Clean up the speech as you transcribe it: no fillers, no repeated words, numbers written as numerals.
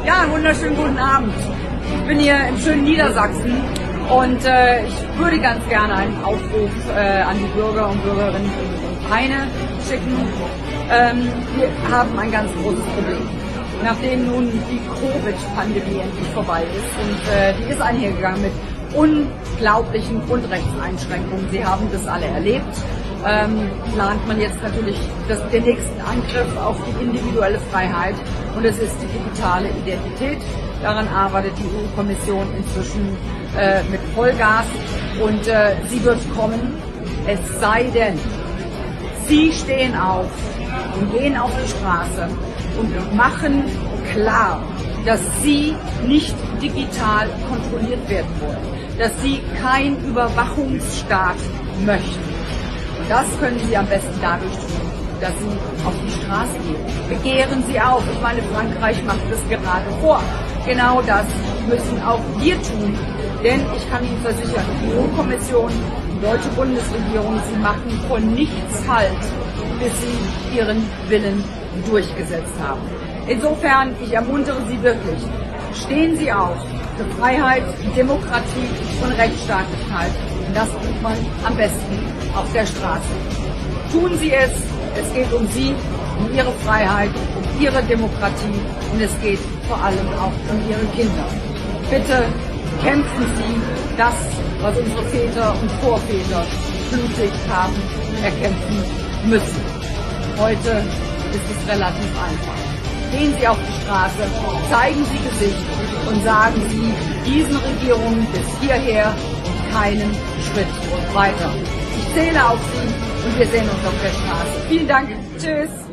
Ja, einen wunderschönen guten Abend. Ich bin hier im schönen Niedersachsen und ich würde ganz gerne einen Aufruf an die Bürger und Bürgerinnen und Vereine schicken. Wir haben ein ganz großes Problem. Nachdem nun die Covid-Pandemie endlich vorbei ist und die ist einhergegangen mit unglaublichen Grundrechtseinschränkungen. Sie haben das alle erlebt. Plant man jetzt natürlich den nächsten Angriff auf die individuelle Freiheit und es ist die digitale Identität. Daran arbeitet die EU-Kommission inzwischen mit Vollgas und sie wird kommen, es sei denn, Sie stehen auf und gehen auf die Straße und machen klar, dass Sie nicht digital kontrolliert werden wollen, dass Sie keinen Überwachungsstaat möchten. Und das können Sie am besten dadurch tun, dass Sie auf die Straße gehen. Begehren Sie auf. Ich meine, Frankreich macht das gerade vor. Genau das müssen auch wir tun. Denn ich kann Ihnen versichern, die EU-Kommission, die deutsche Bundesregierung, sie machen von nichts Halt, bis sie ihren Willen durchgesetzt haben. Insofern, ich ermuntere Sie wirklich, stehen Sie auf für Freiheit, Demokratie und Rechtsstaatlichkeit. Und das tut man am besten auf der Straße. Tun Sie es, es geht um Sie, um Ihre Freiheit, um Ihre Demokratie und es geht vor allem auch um Ihre Kinder. Bitte kämpfen Sie das, was unsere Väter und Vorväter blutig haben erkämpfen müssen. Heute ist es relativ einfach. Gehen Sie auf die Straße, zeigen Sie Gesicht und sagen Sie diesen Regierungen bis hierher und keinen Schritt weiter. Ich zähle auf Sie und wir sehen uns auf der Straße. Vielen Dank. Tschüss.